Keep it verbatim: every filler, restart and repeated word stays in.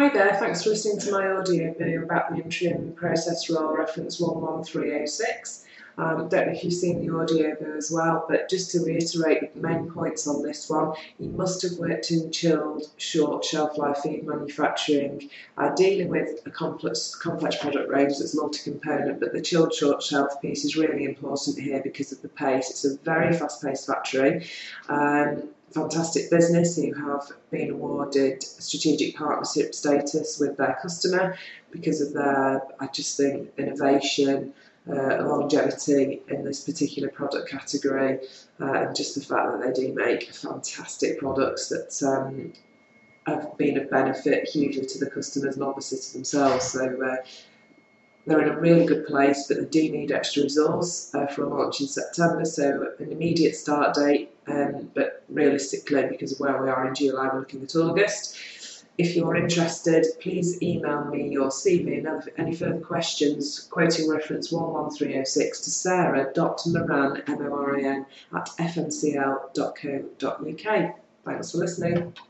there, thanks for listening to my audio video about the interim process role reference one one three oh six. Um, don't know if you've seen the audio video as well, but just to reiterate the main points on this one, you must have worked in chilled, short shelf life feed manufacturing, uh, dealing with a complex, complex product range that's multi-component, but the chilled short shelf piece is really important here because of the pace. It's a very fast-paced factory. Um, fantastic business who have been awarded strategic partnership status with their customer because of their, I just think, innovation, uh, longevity in this particular product category, uh, and just the fact that they do make fantastic products that um, have been of benefit hugely to the customers and obviously to themselves. So uh, they're in a really good place, but they do need extra resource uh, for a launch in September, so an immediate start date, um, but realistically, because of where we are in July, we're looking at August. If you're interested, please email me your C V and any further questions, quoting reference one one three oh six to sarah dot moran, M O R A N, at f m c l dot co dot u k. Thanks for listening.